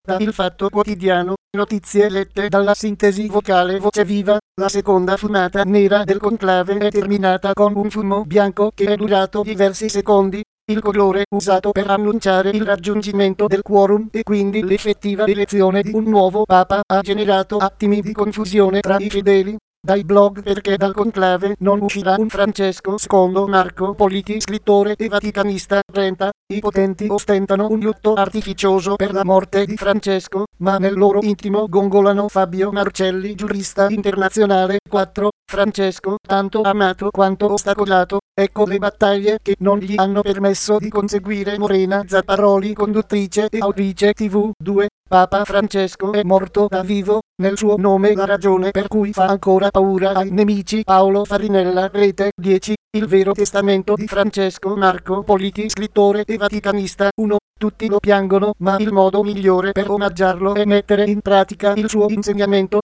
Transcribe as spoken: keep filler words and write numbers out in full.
da Il Fatto Quotidiano, notizie lette dalla sintesi vocale Voce Viva. La seconda fumata nera del conclave è terminata con un fumo bianco che è durato diversi secondi. Il colore usato per annunciare il raggiungimento del quorum e quindi l'effettiva elezione di un nuovo Papa ha generato attimi di confusione tra i fedeli. Dai blog perché dal conclave non uscirà un Francesco secondo Marco Politi, scrittore e vaticanista. trenta. I potenti ostentano un lutto artificioso per la morte di Francesco, ma nel loro intimo gongolano Fabio Marcelli, giurista internazionale. quattro. Francesco, tanto amato quanto ostacolato, ecco le battaglie che non gli hanno permesso di conseguire Morena Zapparoli, conduttrice e autrice tivù. due. Papa Francesco è morto da vivo, nel suo nome la ragione per cui fa ancora paura ai nemici. Paolo Farinella, Rete. dieci. Il vero testamento di Francesco. Marco Politi, scrittore e vaticanista. uno. Tutti lo piangono, ma il modo migliore per omaggiarlo è mettere in pratica il suo insegnamento.